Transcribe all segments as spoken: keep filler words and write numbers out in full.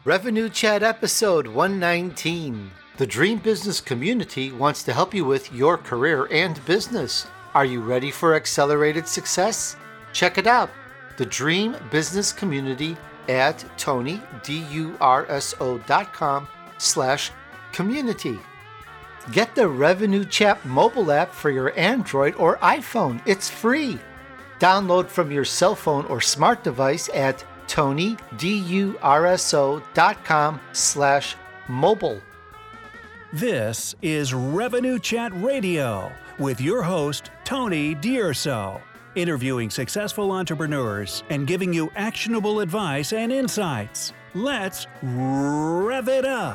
Revenue Chat episode one nineteen. The Dream Business Community wants to help you with your career and business. Are you ready for accelerated success? Check it out. The Dream Business Community at Tony, D U R S O dot com slash community. Get the Revenue Chat mobile app for your Android or iPhone. It's free. Download from your cell phone or smart device at Tony, D U R S O dot com slash mobile. This is Revenue Chat Radio with your host, Tony D'Urso, interviewing successful entrepreneurs and giving you actionable advice and insights. Let's rev it up.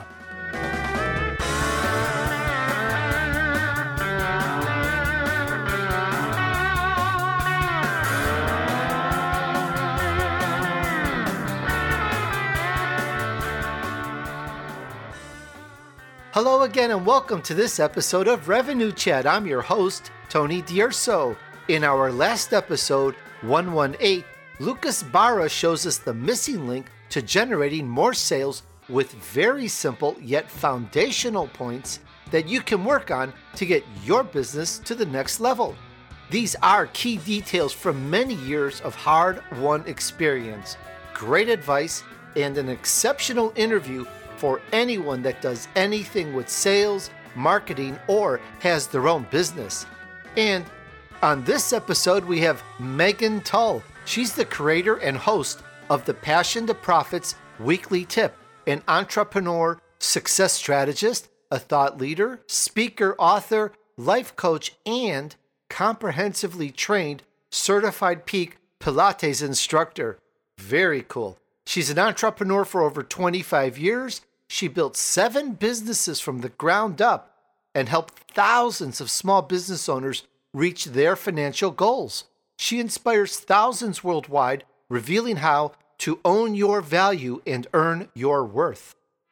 Hello again and welcome to this episode of Revenue Chat. I'm your host, Tony D'Urso. In our last episode, one eighteen, Lucas Barra shows us the missing link to generating more sales with very simple yet foundational points that you can work on to get your business to the next level. These are key details from many years of hard-won experience, great advice, and an exceptional interview for anyone that does anything with sales, marketing, or has their own business. And on this episode, we have Megan Tull. She's the creator and host of the Passion to Profits Weekly Tip, an entrepreneur, success strategist, a thought leader, speaker, author, life coach, and comprehensively trained certified peak Pilates instructor. Very cool. She's an entrepreneur for over twenty-five years. She built seven businesses from the ground up and helped thousands of small business owners reach their financial goals. She inspires thousands worldwide, revealing how to own your value and earn your worth.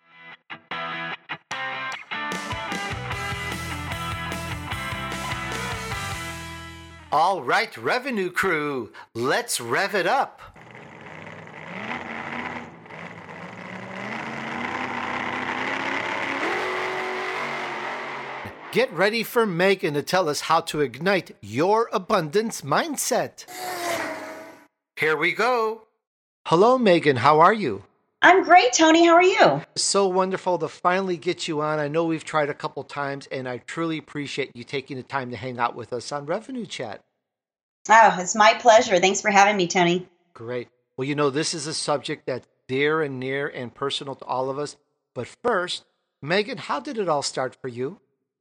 All right, Revenue Crew, let's rev it up. Get ready for Megan to tell us how to ignite your abundance mindset. Here we go. Hello, Megan. How are you? I'm great, Tony. How are you? So wonderful to finally get you on. I know we've tried a couple times, and I truly appreciate you taking the time to hang out with us on Revenue Chat. Oh, it's my pleasure. Thanks for having me, Tony. Great. Well, you know, this is a subject that's dear and near and personal to all of us. But first, Megan, how did it all start for you?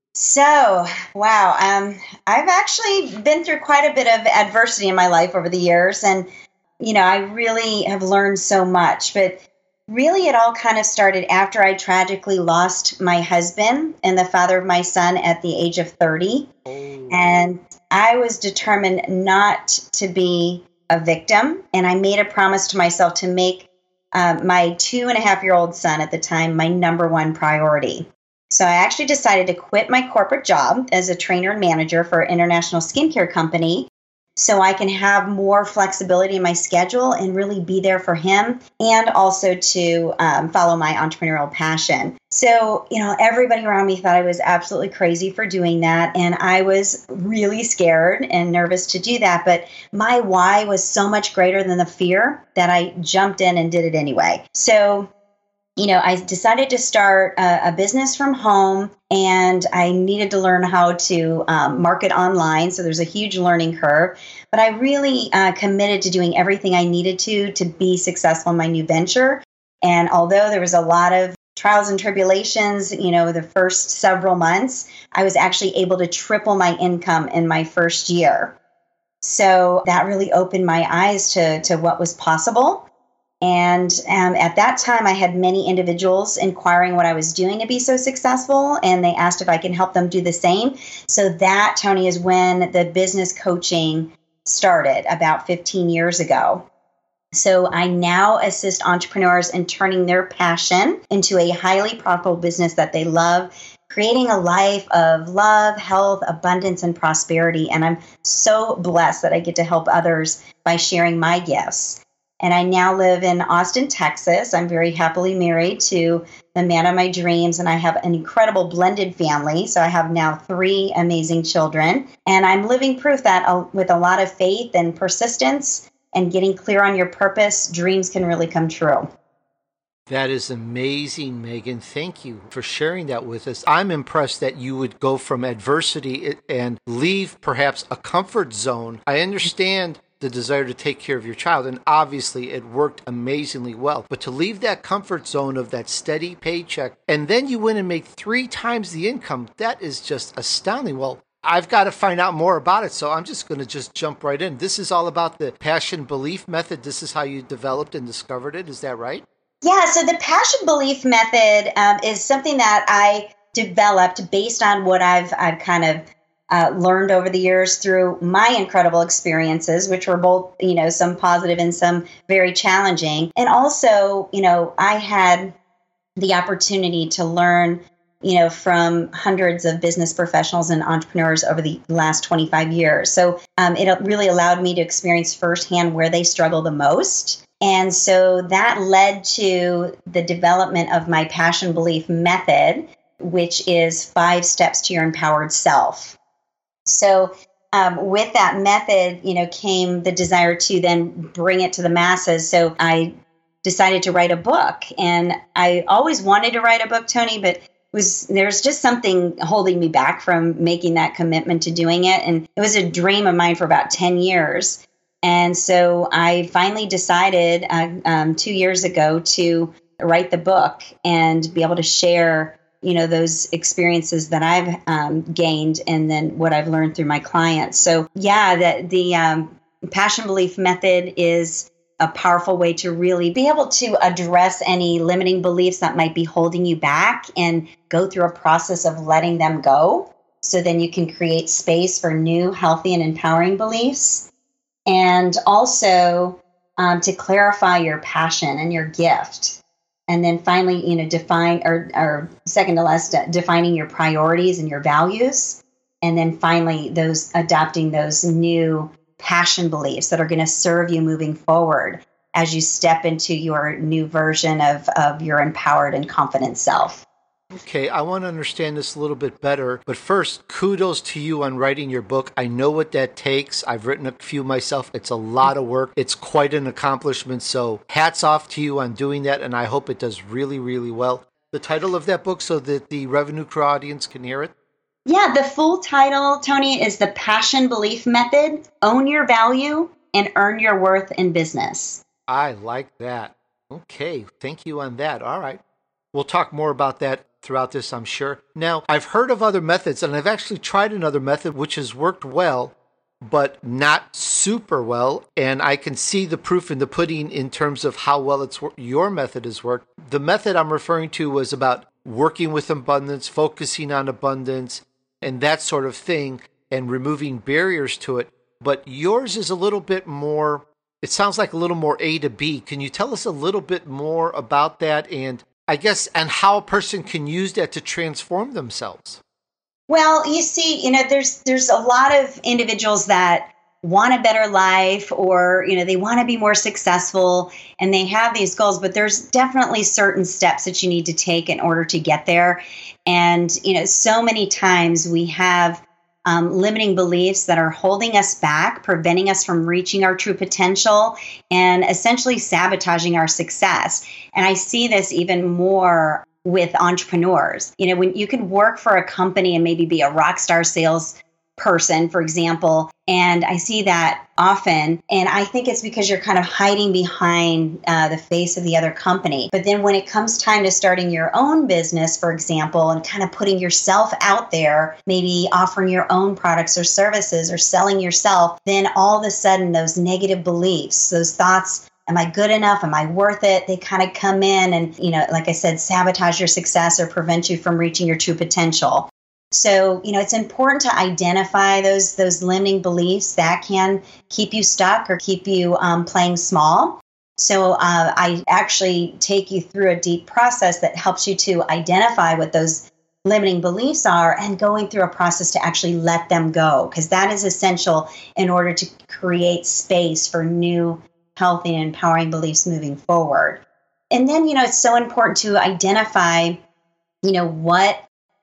So, wow, um, I've actually been through quite a bit of adversity in my life over the years, and, you know, I really have learned so much, but really it all kind of started after I tragically lost my husband and the father of my son at the age of thirty, oh. And I was determined not to be a victim, and I made a promise to myself to make uh, my two and a half year old son at the time my number one priority. So I actually decided to quit my corporate job as a trainer and manager for an international skincare company so I can have more flexibility in my schedule and really be there for him, and also to um, follow my entrepreneurial passion. So, you know, everybody around me thought I was absolutely crazy for doing that. And I was really scared and nervous to do that. But my why was so much greater than the fear that I jumped in and did it anyway. So, you know, I decided to start a, a business from home, and I needed to learn how to um, market online. So there's a huge learning curve, but I really uh, committed to doing everything I needed to to be successful in my new venture. And although there was a lot of trials and tribulations, you know, the first several months, I was actually able to triple my income in my first year. So that really opened my eyes to, to what was possible. And um, at that time, I had many individuals inquiring what I was doing to be so successful, and they asked if I can help them do the same. So that, Tony, is when the business coaching started about fifteen years ago. So I now assist entrepreneurs in turning their passion into a highly profitable business that they love, creating a life of love, health, abundance, and prosperity. And I'm so blessed that I get to help others by sharing my gifts. And I now live in Austin, Texas. I'm very happily married to the man of my dreams, and I have an incredible blended family. So I have now three amazing children. And I'm living proof that uh, with a lot of faith and persistence and getting clear on your purpose, dreams can really come true. That is amazing, Megan. Thank you for sharing that with us. I'm impressed that you would go from adversity and leave perhaps a comfort zone. I understand the desire to take care of your child, and obviously it worked amazingly well. But to leave that comfort zone of that steady paycheck, and then you went and make three times the income, that is just astounding. Well, I've got to find out more about it, so I'm just going to just jump right in. This is all about the passion belief method. This is how you developed and discovered it. Is that right? Yeah, so the passion belief method um, is something that I developed based on what I've I've kind of uh, learned over the years through my incredible experiences, which were both, you know, some positive and some very challenging. And also, you know, I had the opportunity to learn, you know, from hundreds of business professionals and entrepreneurs over the last twenty-five years. So um, it really allowed me to experience firsthand where they struggle the most. And so that led to the development of my passion belief method, which is five steps to your empowered self. So um, with that method, you know, came the desire to then bring it to the masses. So I decided to write a book, and I always wanted to write a book, Tony, but was there's just something holding me back from making that commitment to doing it. And it was a dream of mine for about ten years. And so I finally decided uh, um, two years ago to write the book and be able to share, you know, those experiences that I've um, gained and then what I've learned through my clients. So yeah, the, the um, passion belief method is a powerful way to really be able to address any limiting beliefs that might be holding you back and go through a process of letting them go. So then you can create space for new, healthy, and empowering beliefs. And also um, to clarify your passion and your gift. And then finally, you know, define or, or second to last, uh, defining your priorities and your values. And then finally, those adopting those new passion beliefs that are going to serve you moving forward as you step into your new version of, of your empowered and confident self. Okay, I want to understand this a little bit better, but first, kudos to you on writing your book. I know what that takes. I've written a few myself. It's a lot of work. It's quite an accomplishment, so hats off to you on doing that, and I hope it does really, really well. The title of that book so that the Revenue Crew audience can hear it? Yeah, the full title, Tony, is The Passion Belief Method, Own Your Value and Earn Your Worth in Business. I like that. Okay, thank you on that. All right. We'll talk more about that throughout this, I'm sure. Now, I've heard of other methods, and I've actually tried another method which has worked well, but not super well. And I can see the proof in the pudding in terms of how well it's your method has worked. The method I'm referring to was about working with abundance, focusing on abundance, and that sort of thing, and removing barriers to it. But yours is a little bit more, it sounds like a little more A to B. Can you tell us a little bit more about that, and I guess, and how a person can use that to transform themselves? Well, you see, you know, there's there's a lot of individuals that want a better life, or, you know, they want to be more successful and they have these goals, but there's definitely certain steps that you need to take in order to get there. And, you know, so many times we have Um, limiting beliefs that are holding us back, preventing us from reaching our true potential, and essentially sabotaging our success. And I see this even more with entrepreneurs. You know, when you can work for a company and maybe be a rock star sales person, for example, and I see that often, and I think it's because you're kind of hiding behind uh, the face of the other company. But then when it comes time to starting your own business, for example, and kind of putting yourself out there, maybe offering your own products or services or selling yourself, then all of a sudden those negative beliefs, those thoughts, am I good enough? Am I worth it? They kind of come in and, you know, like I said, sabotage your success or prevent you from reaching your true potential. So, you know, it's important to identify those those limiting beliefs that can keep you stuck or keep you um, playing small. So uh, I actually take you through a deep process that helps you to identify what those limiting beliefs are and going through a process to actually let them go, because that is essential in order to create space for new healthy and empowering beliefs moving forward. And then, you know, it's so important to identify, you know, what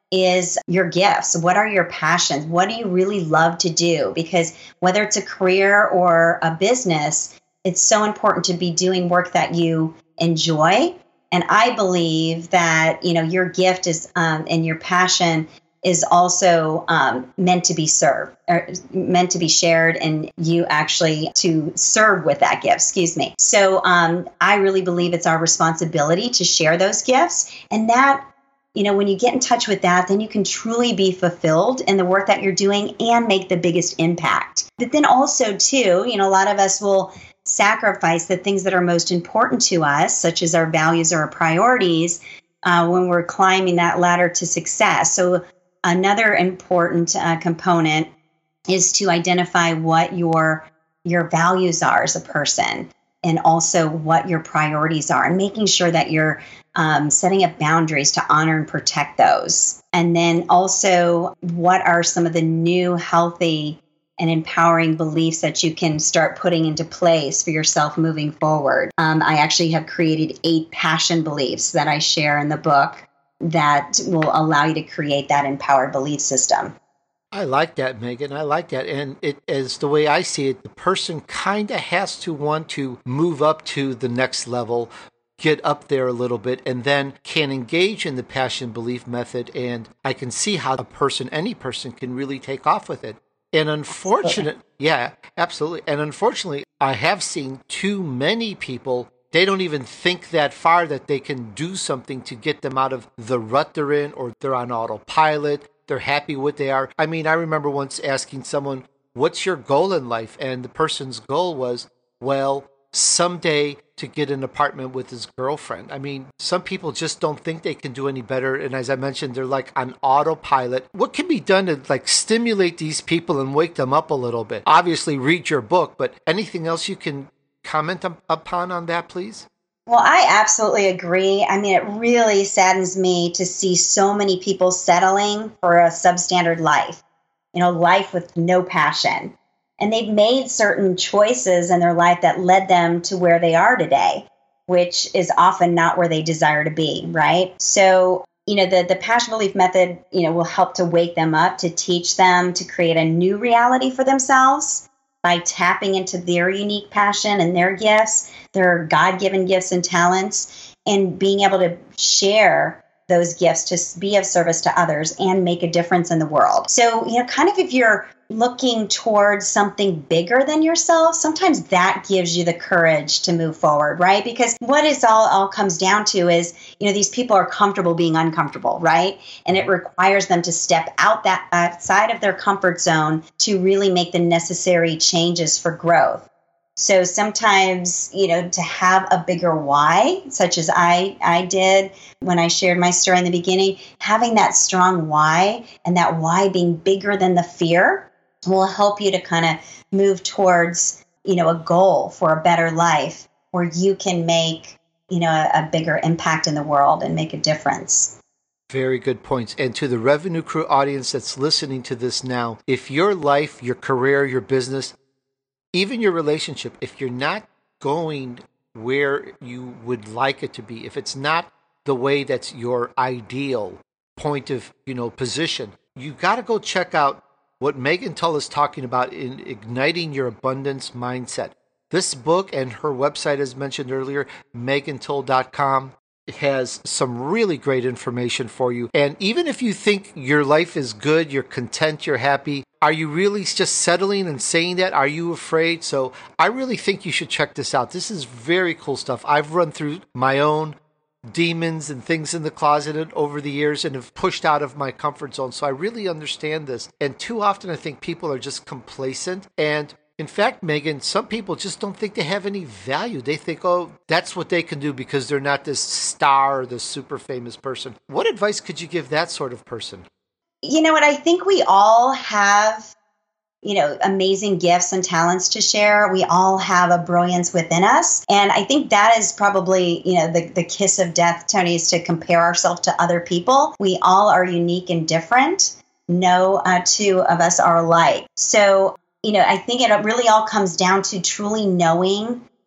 is your gifts? What are your passions? What do you really love to do? Because whether it's a career or a business, it's so important to be doing work that you enjoy. And I believe that, you know, your gift is um, and your passion is also um, meant to be served, or meant to be shared, and you actually to serve with that gift, excuse me. So um, I really believe it's our responsibility to share those gifts. And that, you know, when you get in touch with that, then you can truly be fulfilled in the work that you're doing and make the biggest impact. But then also too, you know, a lot of us will sacrifice the things that are most important to us, such as our values or our priorities, uh, when we're climbing that ladder to success. So another important uh, component is to identify what your your values are as a person, and also what your priorities are, and making sure that you're um, setting up boundaries to honor and protect those. And then also, what are some of the new healthy and empowering beliefs that you can start putting into place for yourself moving forward. Um, I actually have created eight passion beliefs that I share in the book that will allow you to create that empowered belief system. I like that, Megan. I like that. And it is the way I see it, the person kind of has to want to move up to the next level, get up there a little bit, and then can engage in the passion belief method. And I can see how a person, any person, can really take off with it. And unfortunate, yeah, absolutely. And unfortunately, I have seen too many people, they don't even think that far that they can do something to get them out of the rut they're in, or they're on autopilot. They're happy with what they are. I mean, I remember once asking someone, what's your goal in life? And the person's goal was, well, someday to get an apartment with his girlfriend. I mean, some people just don't think they can do any better. And as I mentioned, they're like on autopilot. What can be done to like stimulate these people and wake them up a little bit? Obviously, read your book, but anything else you can comment up- upon on that, please? Well, I absolutely agree. I mean, it really saddens me to see so many people settling for a substandard life, you know, life with no passion. And they've made certain choices in their life that led them to where they are today, which is often not where they desire to be, right? So, you know, the, the passion belief method, you know, will help to wake them up, to teach them to create a new reality for themselves by tapping into their unique passion and their gifts, their God-given gifts and talents, and being able to share those gifts to be of service to others and make a difference in the world. So, you know, kind of if you're looking towards something bigger than yourself, sometimes that gives you the courage to move forward, right? Because what it all, all comes down to is, you know, these people are comfortable being uncomfortable, right? And it requires them to step out that outside of their comfort zone to really make the necessary changes for growth. So sometimes, you know, to have a bigger why, such as I, I did when I shared my story in the beginning, having that strong why, and that why being bigger than the fear, will help you to kind of move towards, you know, a goal for a better life where you can make, you know, a, a bigger impact in the world and make a difference. Very good points. And to the Revenue Crew audience that's listening to this now, if your life, your career, your business, even your relationship, if you're not going where you would like it to be, if it's not the way that's your ideal point of, you know, position, you got to go check out what Megan Tull is talking about in Igniting Your Abundance Mindset. This book and her website, as mentioned earlier, megan tull dot com, has some really great information for you. And even if you think your life is good, you're content, you're happy, are you really just settling and saying that? Are you afraid? So I really think you should check this out. This is very cool stuff. I've run through my own demons and things in the closet over the years and have pushed out of my comfort zone. So I really understand this. And too often I think people are just complacent. And in fact, Megan, some people just don't think they have any value. They think, oh, that's what they can do because they're not this star or this super famous person. What advice could you give that sort of person? You know what? I think we all have, you know, amazing gifts and talents to share. We all have a brilliance within us. And I think that is probably, you know, the, the kiss of death, Tony, is to compare ourselves to other people. We all are unique and different. No uh, two of us are alike. So, you know, I think it really all comes down to truly knowing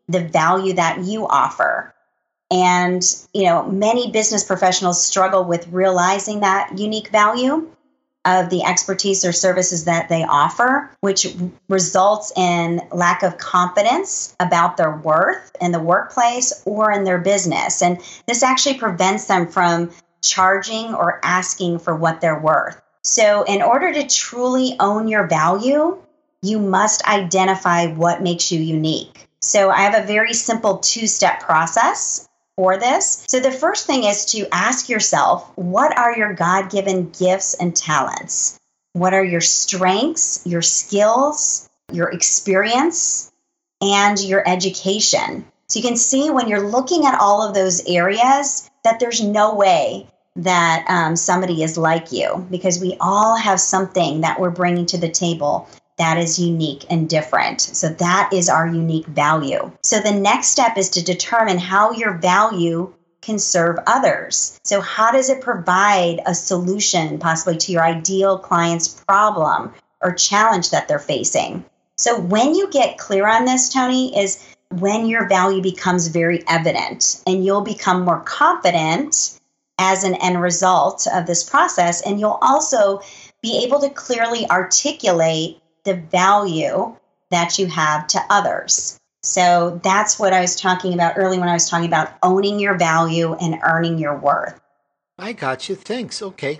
the value that you offer. And, you know, many business professionals struggle with realizing that unique value of the expertise or services that they offer, which results in lack of confidence about their worth in the workplace or in their business. And this actually prevents them from charging or asking for what they're worth. So in order to truly own your value, you must identify what makes you unique. So I have a very simple two-step process for this. So the first thing is to ask yourself, what are your God-given gifts and talents? What are your strengths, your skills, your experience, and your education? So you can see when you're looking at all of those areas that there's no way that um, somebody is like you, because we all have something that we're bringing to the table that is unique and different. So that is our unique value. So the next step is to determine how your value can serve others. So how does it provide a solution possibly to your ideal client's problem or challenge that they're facing? So when you get clear on this, Tony, is when your value becomes very evident, and you'll become more confident as an end result of this process. And you'll also be able to clearly articulate the value that you have to others. So that's what I was talking about earlier when I was talking about owning your value and earning your worth. I got you. Thanks. Okay.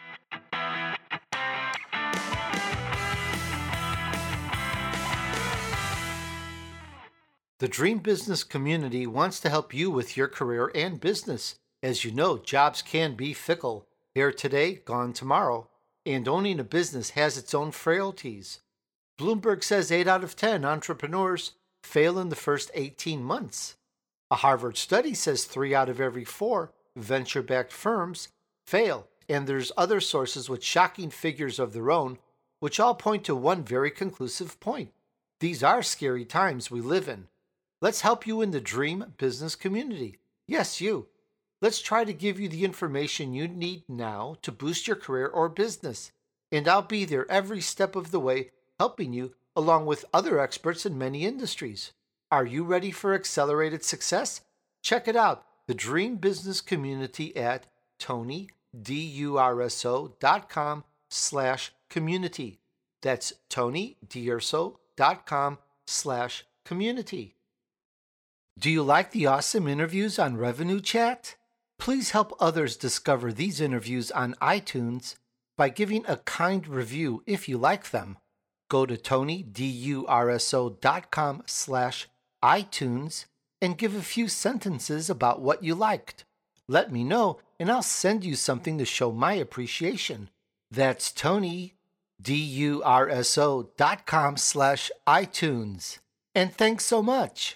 The Dream Business community wants to help you with your career and business. As you know, jobs can be fickle. Here today, gone tomorrow. And owning a business has its own frailties. Bloomberg says eight out of ten entrepreneurs fail in the first eighteen months. A Harvard study says three out of every four venture-backed firms fail. And there's other sources with shocking figures of their own, which all point to one very conclusive point. These are scary times we live in. Let's help you in the Dream Business community. Yes, you. Let's try to give you the information you need now to boost your career or business. And I'll be there every step of the way, helping you along with other experts in many industries. Are you ready for accelerated success? Check it out, the Dream Business community at tonydurso.com slash community. That's tonydurso.com slash community. Do you like the awesome interviews on Revenue Chat? Please help others discover these interviews on iTunes by giving a kind review if you like them. Go to tonydurso.com slash iTunes and give a few sentences about what you liked. Let me know, and I'll send you something to show my appreciation. That's tonydurso.com slash iTunes. And thanks so much.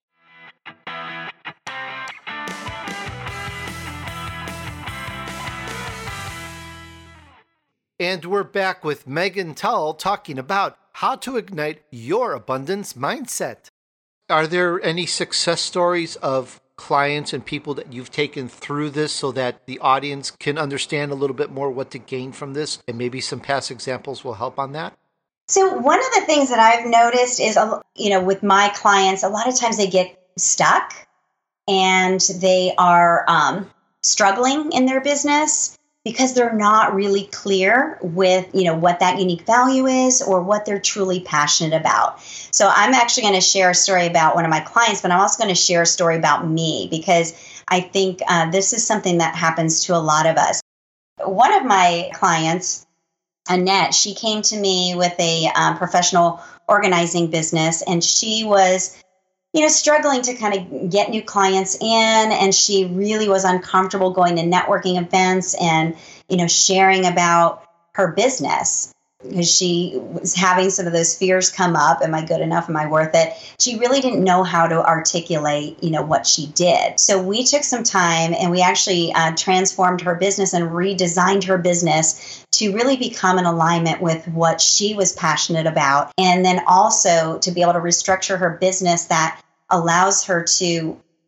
And we're back with Megan Tull talking about how to ignite your abundance mindset. Are there any success stories of clients and people that you've taken through this so that the audience can understand a little bit more what to gain from this, and maybe some past examples will help on that? So one of the things that I've noticed is, you know, with my clients, a lot of times they get stuck and they are um, struggling in their business because they're not really clear with, you know, what that unique value is or what they're truly passionate about. So I'm actually going to share a story about one of my clients, but I'm also going to share a story about me because I think uh, this is something that happens to a lot of us. One of my clients, Annette, she came to me with a um, professional organizing business, and she was you know, struggling to kind of get new clients in, and she really was uncomfortable going to networking events and, you know, sharing about her business because she was having some of those fears come up. Am I good enough? Am I worth it? She really didn't know how to articulate, you know, what she did. So we took some time and we actually uh, transformed her business and redesigned her business to really become in alignment with what she was passionate about. And then also to be able to restructure her business that allows her to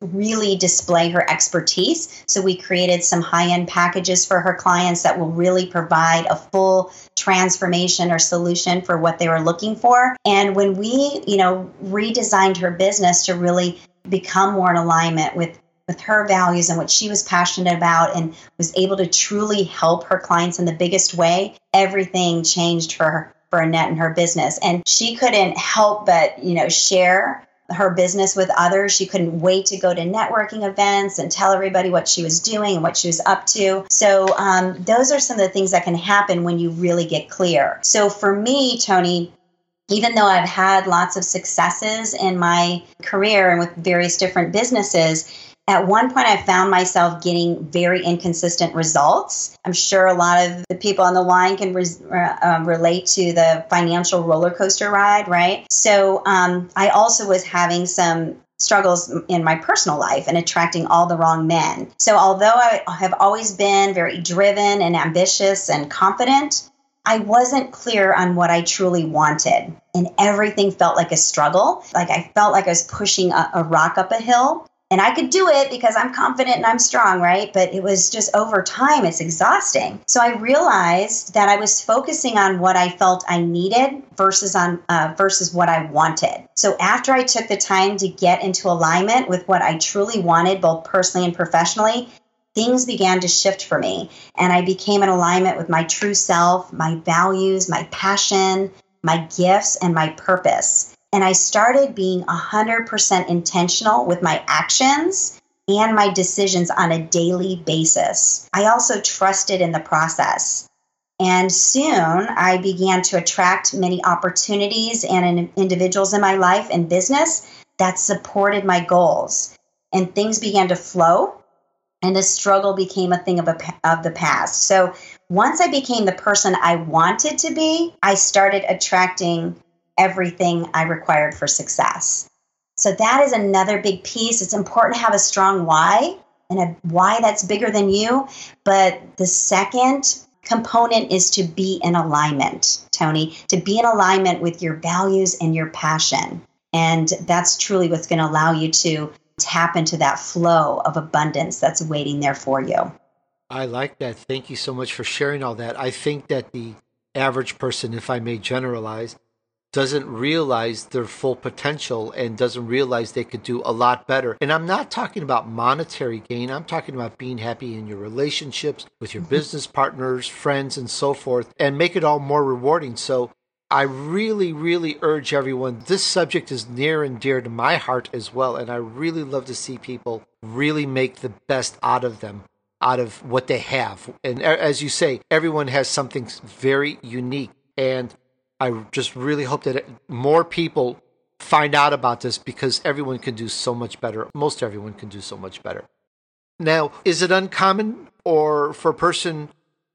really display her expertise. So we created some high-end packages for her clients that will really provide a full transformation or solution for what they were looking for. And when we, you know, redesigned her business to really become more in alignment with with her values and what she was passionate about, and was able to truly help her clients in the biggest way, everything changed for her, for Annette and her business. And she couldn't help but, you know, share her business with others. She couldn't wait to go to networking events and tell everybody what she was doing and what she was up to. So um, those are some of the things that can happen when you really get clear. So for me, Tony, even though I've had lots of successes in my career and with various different businesses, at one point, I found myself getting very inconsistent results. I'm sure a lot of the people on the line can res- uh, relate to the financial roller coaster ride, right? So um, I also was having some struggles in my personal life and attracting all the wrong men. So although I have always been very driven and ambitious and confident, I wasn't clear on what I truly wanted. And everything felt like a struggle. Like I felt like I was pushing a, a rock up a hill. And I could do it because I'm confident and I'm strong, right? But it was just over time, it's exhausting. So I realized that I was focusing on what I felt I needed versus on uh, versus what I wanted. So after I took the time to get into alignment with what I truly wanted, both personally and professionally, things began to shift for me. And I became in alignment with my true self, my values, my passion, my gifts, and my purpose. And I started being one hundred percent intentional with my actions and my decisions on a daily basis. I also trusted in the process. And soon I began to attract many opportunities and individuals in my life and business that supported my goals. And things began to flow, and the struggle became a thing of, a, of the past. So once I became the person I wanted to be, I started attracting everything I required for success. So that is another big piece. It's important to have a strong why, and a why that's bigger than you. But the second component is to be in alignment, Tony, to be in alignment with your values and your passion. And that's truly what's going to allow you to tap into that flow of abundance that's waiting there for you. I like that. Thank you so much for sharing all that. I think that the average person, if I may generalize, doesn't realize their full potential and doesn't realize they could do a lot better. And I'm not talking about monetary gain. I'm talking about being happy in your relationships with your business partners, friends, and so forth, and make it all more rewarding. So I really, really urge everyone. This subject is near and dear to my heart as well. And I really love to see people really make the best out of them, out of what they have. And as you say, everyone has something very unique. And I just really hope that more people find out about this, because everyone can do so much better. Most everyone can do so much better. Now, is it uncommon or for a person,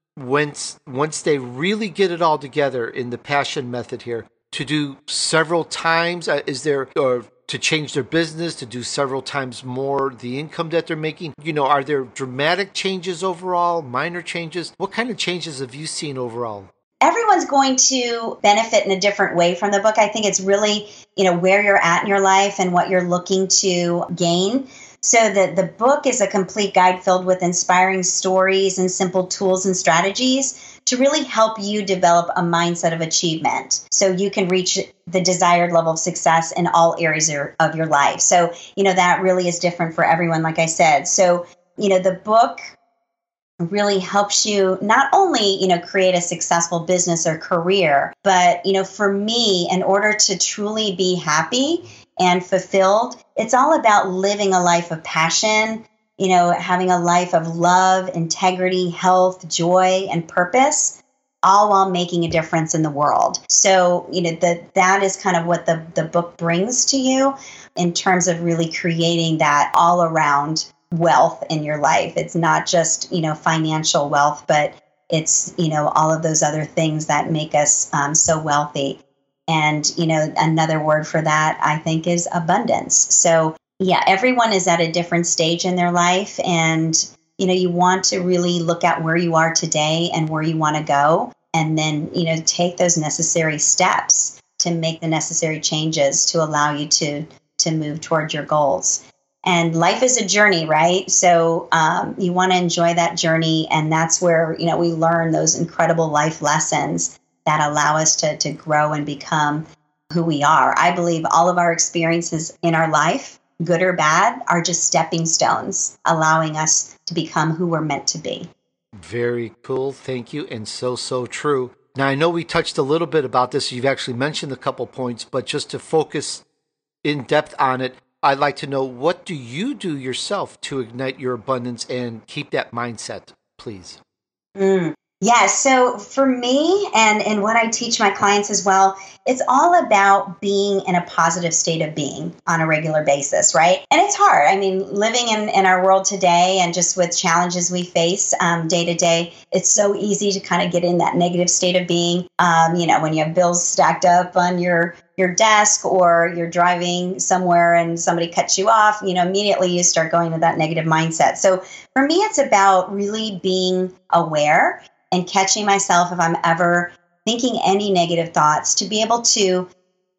once once they really get it all together in the passion method here, to do several times? Uh, is there, or to change their business, to do several times more the income that they're making? You know, are there dramatic changes overall, minor changes? What kind of changes have you seen overall? Everyone's going to benefit in a different way from the book. I think it's really, you know, where you're at in your life and what you're looking to gain. So the, the book is a complete guide filled with inspiring stories and simple tools and strategies to really help you develop a mindset of achievement so you can reach the desired level of success in all areas of your life. So, you know, that really is different for everyone, like I said. So, you know, the book really helps you not only, you know, create a successful business or career, but, you know, for me, in order to truly be happy and fulfilled, it's all about living a life of passion, you know, having a life of love, integrity, health, joy, and purpose, all while making a difference in the world. So, you know, that that is kind of what the, the book brings to you in terms of really creating that all around wealth in your life. It's not just, you know, financial wealth, but it's, you know, all of those other things that make us um, so wealthy. And, you know, another word for that, I think, is abundance. So, yeah, everyone is at a different stage in their life. And, you know, you want to really look at where you are today and where you want to go. And then, you know, take those necessary steps to make the necessary changes to allow you to, to move towards your goals. And life is a journey, right? So um, you want to enjoy that journey. And that's where, you know, we learn those incredible life lessons that allow us to, to grow and become who we are. I believe all of our experiences in our life, good or bad, are just stepping stones, allowing us to become who we're meant to be. Very cool. Thank you. And so, so true. Now, I know we touched a little bit about this. You've actually mentioned a couple points, but just to focus in depth on it, I'd like to know, what do you do yourself to ignite your abundance and keep that mindset, please? Mm. Yeah, so for me and, and what I teach my clients as well, it's all about being in a positive state of being on a regular basis, right? And it's hard. I mean, living in, in our world today and just with challenges we face um, day to day, it's so easy to kind of get in that negative state of being. Um, you know, when you have bills stacked up on your your desk, or you're driving somewhere and somebody cuts you off, you know, immediately you start going to that negative mindset. So for me, it's about really being aware and catching myself if I'm ever thinking any negative thoughts, to be able to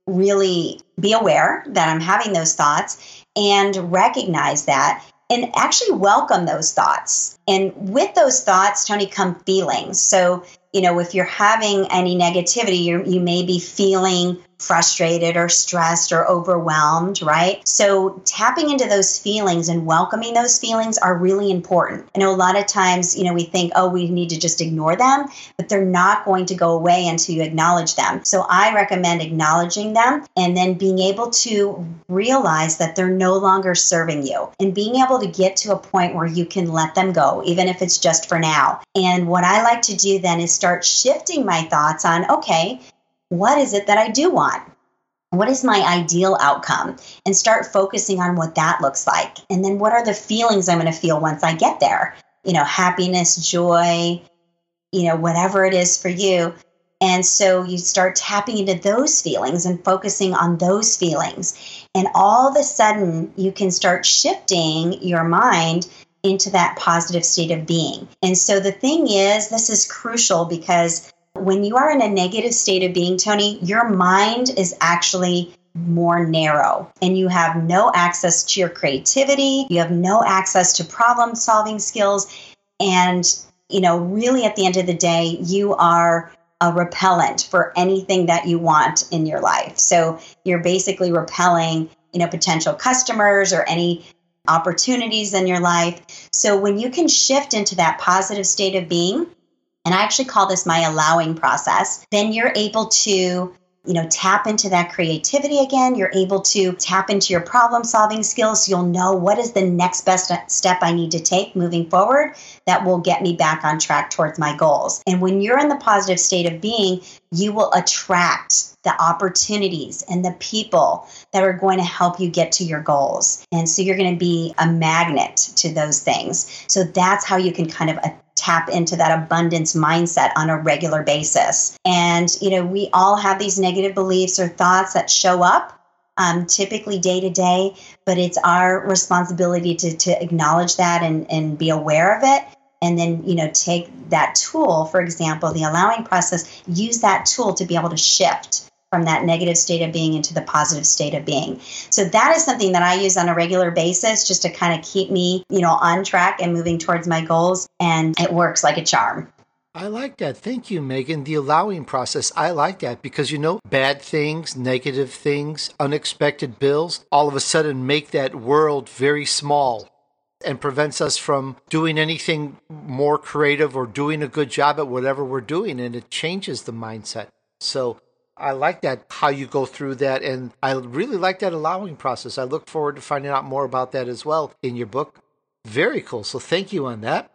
really be aware that I'm having those thoughts and recognize that and actually welcome those thoughts. And with those thoughts, Tony, come feelings. So, you know, if you're having any negativity, you you may be feeling frustrated or stressed or overwhelmed, right? So tapping into those feelings and welcoming those feelings are really important. I know a lot of times, you know, we think, oh, we need to just ignore them, but they're not going to go away until you acknowledge them. So I recommend acknowledging them and then being able to realize that they're no longer serving you, and being able to get to a point where you can let them go, even if it's just for now. And what I like to do then is start shifting my thoughts on, okay, what is it that I do want? What is my ideal outcome? And start focusing on what that looks like. And then what are the feelings I'm going to feel once I get there? You know, happiness, joy, you know, whatever it is for you. And so you start tapping into those feelings and focusing on those feelings. And all of a sudden, you can start shifting your mind into that positive state of being. And so the thing is, this is crucial, because when you are in a negative state of being, Tony, your mind is actually more narrow, and you have no access to your creativity. You have no access to problem solving skills. And, you know, really at the end of the day, you are a repellent for anything that you want in your life. So you're basically repelling, you know, potential customers or any opportunities in your life. So when you can shift into that positive state of being, and I actually call this my allowing process, then you're able to, you know, tap into that creativity again. You're able to tap into your problem solving skills. So you'll know what is the next best step I need to take moving forward that will get me back on track towards my goals. And when you're in the positive state of being, you will attract the opportunities and the people that are going to help you get to your goals. And so you're going to be a magnet to those things. So that's how you can kind of tap into that abundance mindset on a regular basis. And, you know, we all have these negative beliefs or thoughts that show up um, typically day to day, but it's our responsibility to, to acknowledge that and, and be aware of it. And then, you know, take that tool, for example, the allowing process, use that tool to be able to shift from that negative state of being into the positive state of being. So that is something that I use on a regular basis just to kind of keep me, you know, on track and moving towards my goals. And it works like a charm. I like that. Thank you, Megan. The allowing process, I like that because, you know, bad things, negative things, unexpected bills, all of a sudden make that world very small and prevents us from doing anything more creative or doing a good job at whatever we're doing. And it changes the mindset. So I like that, how you go through that. And I really like that allowing process. I look forward to finding out more about that as well in your book. Very cool. So thank you on that.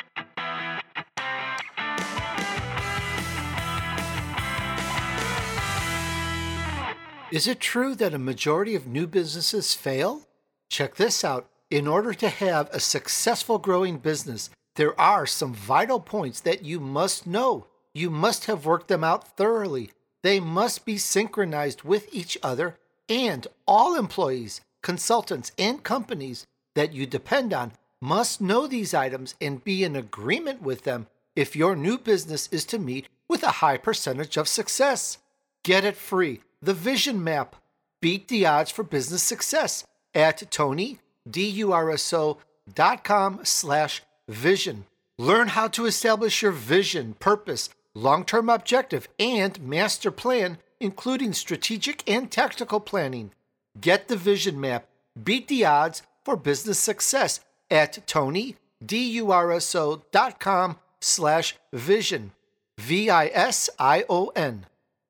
Is it true that a majority of new businesses fail? Check this out. In order to have a successful growing business, there are some vital points that you must know. You must have worked them out thoroughly. They must be synchronized with each other, and all employees, consultants, and companies that you depend on must know these items and be in agreement with them if your new business is to meet with a high percentage of success. Get it free. The Vision Map. Beat the odds for business success at tony D-U-R-S-O.com slash vision. Learn how to establish your vision, purpose, long-term objective, and master plan, including strategic and tactical planning. Get the vision map. Beat the odds for business success at Tony, D-U-R-S-O.com slash vision. V I S I O N.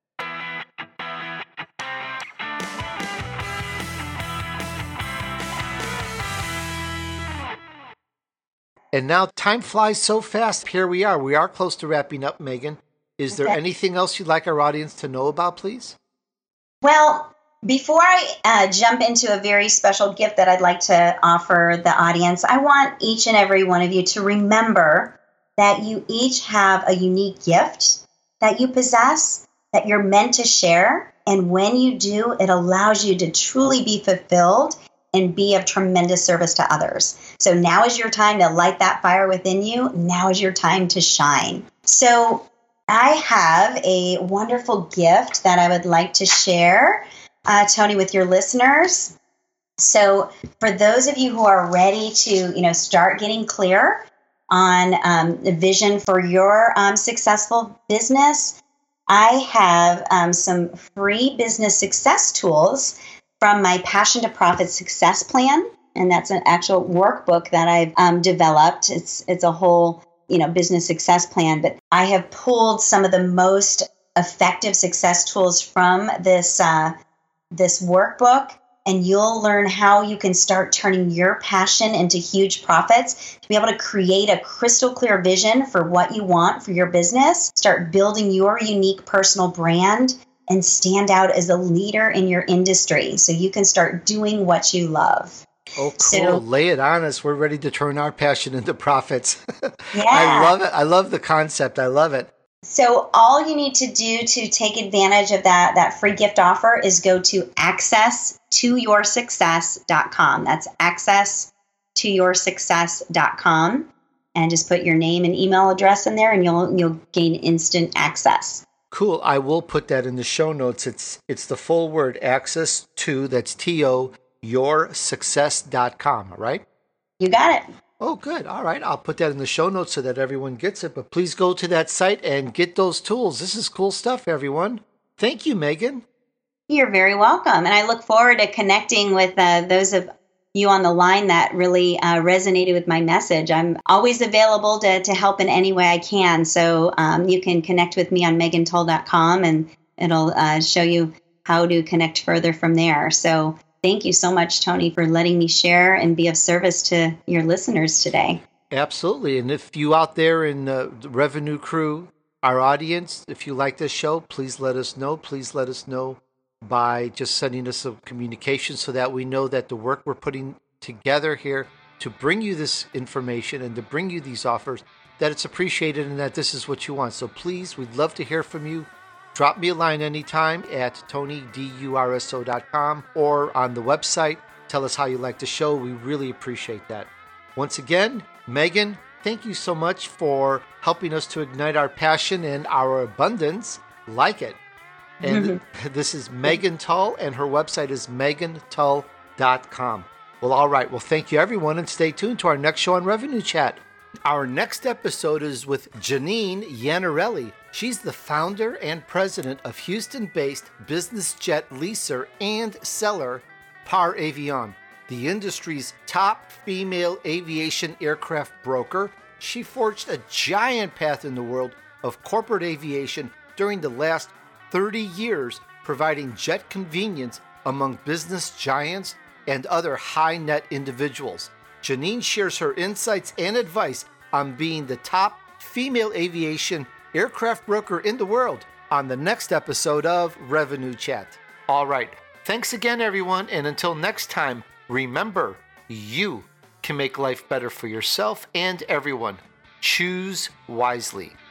And now time flies so fast. Here we are. We are close to wrapping up, Megan. Is there Okay. anything else you'd like our audience to know about, please? Well, before I uh, jump into a very special gift that I'd like to offer the audience, I want each and every one of you to remember that you each have a unique gift that you possess, that you're meant to share. And when you do, it allows you to truly be fulfilled and be of tremendous service to others. So now is your time to light that fire within you. Now is your time to shine. So I have a wonderful gift that I would like to share, uh, Tony, with your listeners. So for those of you who are ready to, you know, start getting clear on um, the vision for your um, successful business, I have um, some free business success tools from my Passion to Profit Success Plan. And that's an actual workbook that I've um, developed. It's it's a whole, you know, business success plan, but I have pulled some of the most effective success tools from this uh, this workbook, and you'll learn how you can start turning your passion into huge profits to be able to create a crystal clear vision for what you want for your business, start building your unique personal brand, and stand out as a leader in your industry so you can start doing what you love. Oh, cool. So, Lay it on us. We're ready to turn our passion into profits. yeah. I love it. I love the concept. I love it. So all you need to do to take advantage of that, that free gift offer is go to access to your success dot com. That's access to your success dot com. And just put your name and email address in there and you'll you'll gain instant access. Cool. I will put that in the show notes. It's it's the full word, access to, that's T O, your success dot com, right? You got it. Oh, good. All right. I'll put that in the show notes so that everyone gets it. But please go to that site and get those tools. This is cool stuff, everyone. Thank you, Megan. You're very welcome. And I look forward to connecting with uh, those of you on the line that really uh, resonated with my message. I'm always available to, to help in any way I can. So um, you can connect with me on megan tull dot com and it'll uh, show you how to connect further from there. So thank you so much, Tony, for letting me share and be of service to your listeners today. Absolutely. And if you out there in the Revenue Crew, our audience, if you like this show, please let us know. Please let us know by just sending us a communication so that we know that the work we're putting together here to bring you this information and to bring you these offers, that it's appreciated and that this is what you want. So please, we'd love to hear from you. Drop me a line anytime at tony durso dot com or on the website. Tell us how you like the show. We really appreciate that. Once again, Megan, thank you so much for helping us to ignite our passion and our abundance. Like it. And this is Megan Tull, and her website is megan tull dot com. Well, all right. Well, thank you, everyone, and stay tuned to our next show on Revenue Chat. Our next episode is with Janine Yanarelli. She's the founder and president of Houston-based business jet leaser and seller Par Avion, the industry's top female aviation aircraft broker. She forged a giant path in the world of corporate aviation during the last thirty years, providing jet convenience among business giants and other high-net individuals. Janine shares her insights and advice on being the top female aviation aircraft broker in the world on the next episode of Revenue Chat. All right. Thanks again, everyone. And until next time, remember, you can make life better for yourself and everyone. Choose wisely.